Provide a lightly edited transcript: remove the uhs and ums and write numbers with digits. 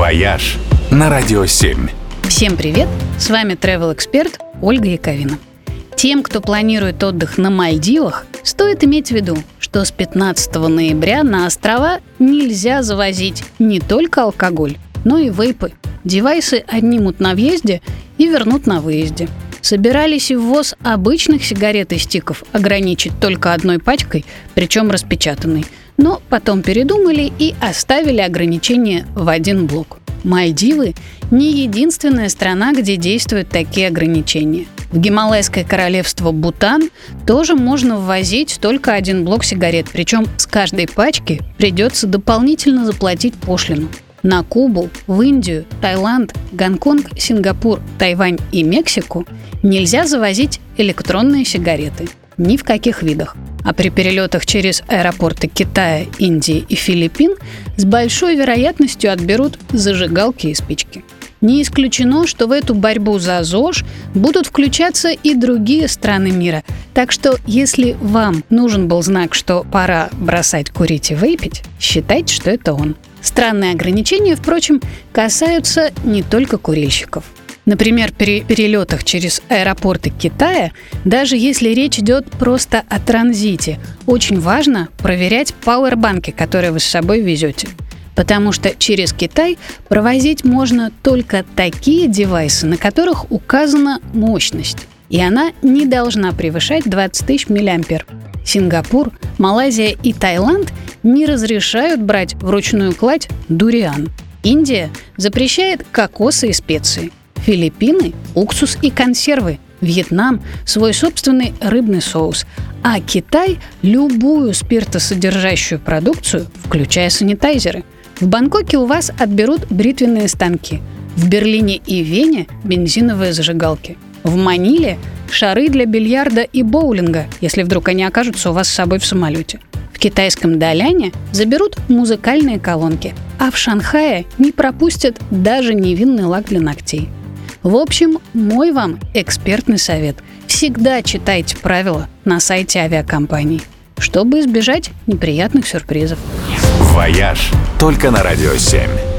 «Вояж» на Радио 7. Всем привет! С вами travel-эксперт Ольга Яковина. Тем, кто планирует отдых на Мальдивах, стоит иметь в виду, что с 15 ноября на острова нельзя завозить не только алкоголь, но и вейпы. Девайсы отнимут на въезде и вернут на выезде. Собирались и ввоз обычных сигарет и стиков ограничить только одной пачкой, причем распечатанной. Но потом передумали и оставили ограничение в один блок. Мальдивы – не единственная страна, где действуют такие ограничения. В Гималайское королевство Бутан тоже можно ввозить только один блок сигарет, причем с каждой пачки придется дополнительно заплатить пошлину. На Кубу, в Индию, Таиланд, Гонконг, Сингапур, Тайвань и Мексику нельзя завозить электронные сигареты. Ни в каких видах. А при перелетах через аэропорты Китая, Индии и Филиппин с большой вероятностью отберут зажигалки и спички. Не исключено, что в эту борьбу за ЗОЖ будут включаться и другие страны мира. Так что, если вам нужен был знак, что пора бросать курить и вейпить, считайте, что это он. Странные ограничения, впрочем, касаются не только курильщиков. Например, при перелетах через аэропорты Китая, даже если речь идет просто о транзите, очень важно проверять пауэрбанки, которые вы с собой везете. Потому что через Китай провозить можно только такие девайсы, на которых указана мощность. И она не должна превышать 20 тысяч миллиампер. Сингапур, Малайзия и Таиланд не разрешают брать вручную кладь дуриан. Индия запрещает кокосы и специи. Филиппины – уксус и консервы. Вьетнам – свой собственный рыбный соус. А Китай – любую спиртосодержащую продукцию, включая санитайзеры. В Бангкоке у вас отберут бритвенные станки. В Берлине и Вене – бензиновые зажигалки. В Маниле – шары для бильярда и боулинга, если вдруг они окажутся у вас с собой в самолете. В китайском Даляне заберут музыкальные колонки. А в Шанхае не пропустят даже невинный лак для ногтей. В общем, мой вам экспертный совет. Всегда читайте правила на сайте авиакомпаний, чтобы избежать неприятных сюрпризов. «Вояж» только на Радио 7.